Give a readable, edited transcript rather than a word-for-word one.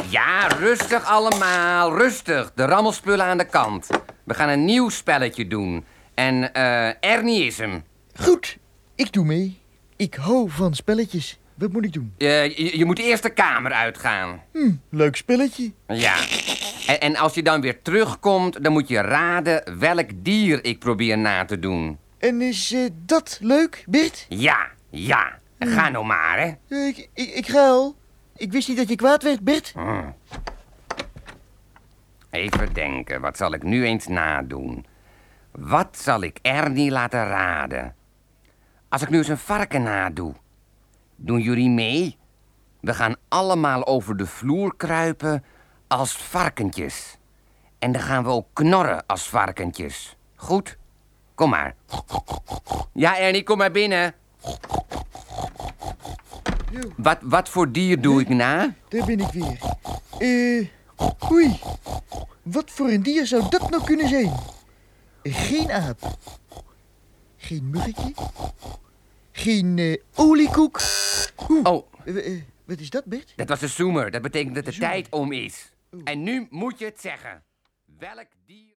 Ja, rustig allemaal. Rustig. De rammelspullen aan de kant. We gaan een nieuw spelletje doen. En Ernie is hem. Goed, ik doe mee. Ik hou van spelletjes. Wat moet ik doen? Je moet eerst de kamer uitgaan. Leuk spelletje. Ja. En als je dan weer terugkomt, dan moet je raden welk dier ik probeer na te doen. En is dat leuk, Bert? Ja. Ga nou maar, hè. Ik ga al. Ik wist niet dat je kwaad werd, Bert. Even denken, wat zal ik nu eens nadoen? Wat zal ik Ernie laten raden? Als ik nu eens een varken nadoe, doen jullie mee? We gaan allemaal over de vloer kruipen als varkentjes. En dan gaan we ook knorren als varkentjes. Goed? Kom maar. Ja, Ernie, kom maar binnen. Wat voor dier doe ik na? Daar ben ik weer. Oei. Wat voor een dier zou dat nou kunnen zijn? Geen aap. Geen muggetje. Geen oliekoek. Oh, Wat is dat, Bert? dat was een zoemer. Dat betekent dat de tijd om is. En nu moet je het zeggen. Welk dier...